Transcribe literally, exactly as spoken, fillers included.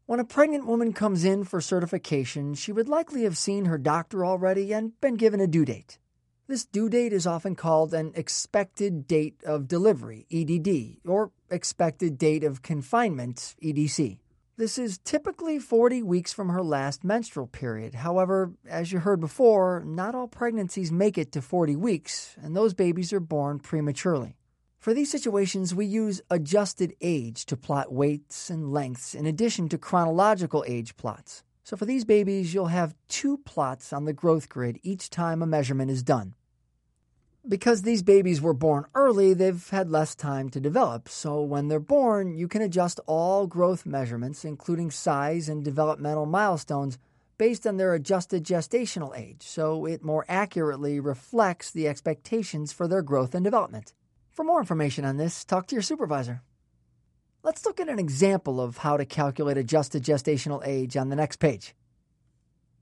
When a pregnant woman comes in for certification, she would likely have seen her doctor already and been given a due date. This due date is often called an expected date of delivery, E D D, or expected date of confinement, E D C. This is typically forty weeks from her last menstrual period. However, as you heard before, not all pregnancies make it to forty weeks, and those babies are born prematurely. For these situations, we use adjusted age to plot weights and lengths in addition to chronological age plots. So for these babies, you'll have two plots on the growth grid each time a measurement is done. Because these babies were born early, they've had less time to develop, so when they're born, you can adjust all growth measurements, including size and developmental milestones, based on their adjusted gestational age, so it more accurately reflects the expectations for their growth and development. For more information on this, talk to your supervisor. Let's look at an example of how to calculate adjusted gestational age on the next page.